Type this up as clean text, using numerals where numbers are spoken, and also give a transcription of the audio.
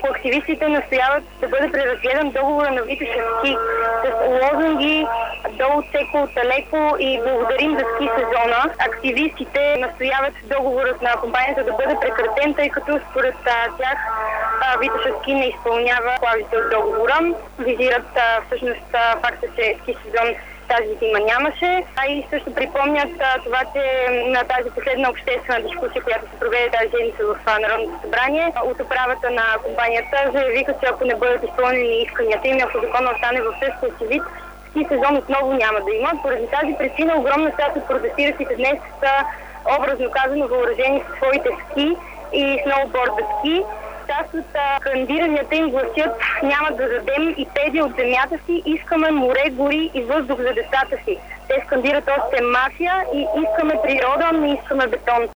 ако активистите настояват да бъде преразгледан договора на Витоша ски с лозунги долу цеко, талеко и благодарим за ски сезона, активистите настояват договорът на компанията да бъде прекратен, тъй като според тях Витоша ски не изпълнява клаузите от договора. Визират всъщност факта, че ски сезон тази зима нямаше, и също припомнят това, че на тази последна обществена дискусия, която се проведе тази седмица в Народното събрание, от управата на компанията заявиха, че ако не бъдат изпълнени исканията им, ако законът остане в същия си вид, ски сезон отново няма да има. Поради тази причина огромна част от протестиращите днес са, образно казано, въоръжени със своите ски и сноуборд ски. Част от скандиранията им гласят: няма да дадем и педи от земята си, искаме море, гори и въздух за децата си. Те скандират още мафия и искаме природа, не искаме бетон.